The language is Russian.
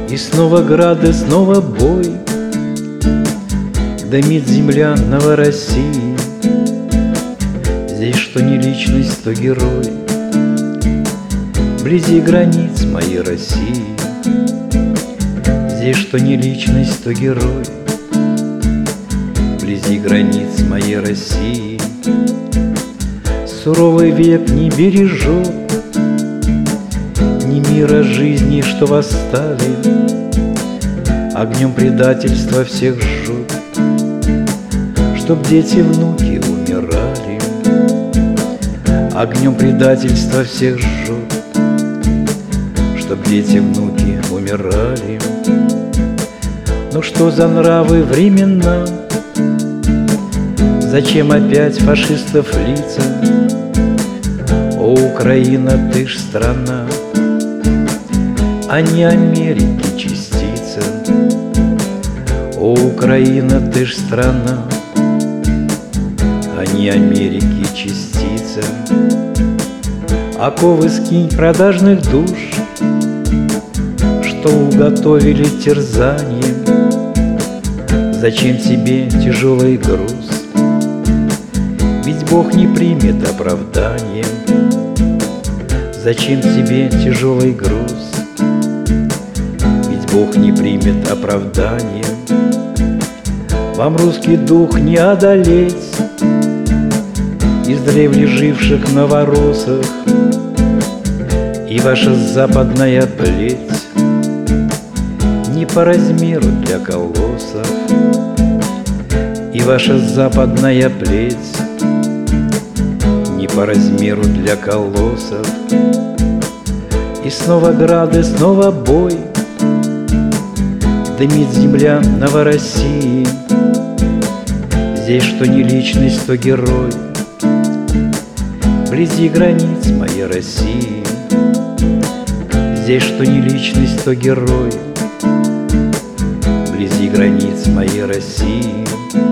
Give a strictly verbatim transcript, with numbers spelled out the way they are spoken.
И снова грады, снова бой, дымит земля Новороссии. Здесь что не личность, то герой, вблизи границ моей России. Здесь что не личность, то герой, вблизи границ моей России. Суровый век не бережет ни мира жизни, что восстали, огнем предательства всех жжет, чтоб дети, внуки умирали. Огнем предательства всех жжет, чтоб дети, внуки умирали. Ну что за нравы времена? Зачем опять фашистов лица? О, Украина, ты ж страна, а не Америки частица. О, Украина, ты ж страна, а не Америки частица. Оковы скинь продажных душ, что уготовили терзание. Зачем тебе тяжелый груз? Ведь Бог не примет оправдания. Зачем тебе тяжелый груз? Ведь Бог не примет оправдания. Вам русский дух не одолеть издревле живших новоросах, и ваша западная плеть не по размеру для колоссов, и ваша западная плеть не по размеру для колоссов. И снова грады, снова бой, дымит земля Новороссии. Здесь что не личность, то герой, вблизи границ моей России. Здесь что не личность, то герой, вблизи границ моей России.